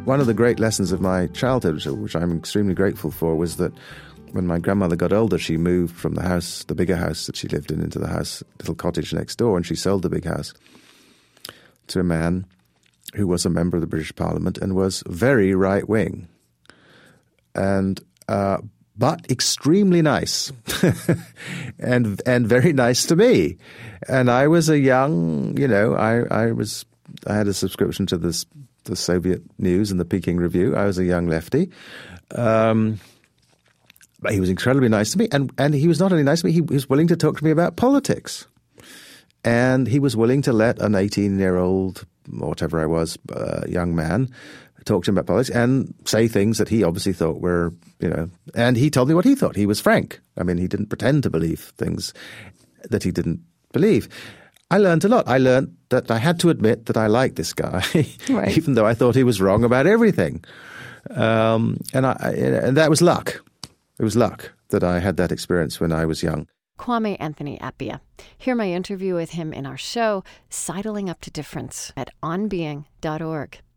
One of the great lessons of my childhood, which I'm extremely grateful for, was that when my grandmother got older, she moved from the house, the bigger house that she lived in, into the house, little cottage next door, and she sold the big house to a man who was a member of the British Parliament and was very right-wing, and but extremely nice, and very nice to me. And I was a young, I had a subscription to the Soviet News and the Peking Review. I was a young lefty. But he was incredibly nice to me. And he was not only nice to me, he was willing to talk to me about politics. And he was willing to let an 18-year-old, or whatever I was, young man, talk to him about politics and say things that he obviously thought were, and he told me what he thought. He was frank. I mean, he didn't pretend to believe things that he didn't believe. I learned a lot. I learned that I had to admit that I liked this guy, right, even though I thought he was wrong about everything. And that was luck. It was luck that I had that experience when I was young. Kwame Anthony Appiah. Hear my interview with him in our show, Sidling Up to Difference, at onbeing.org.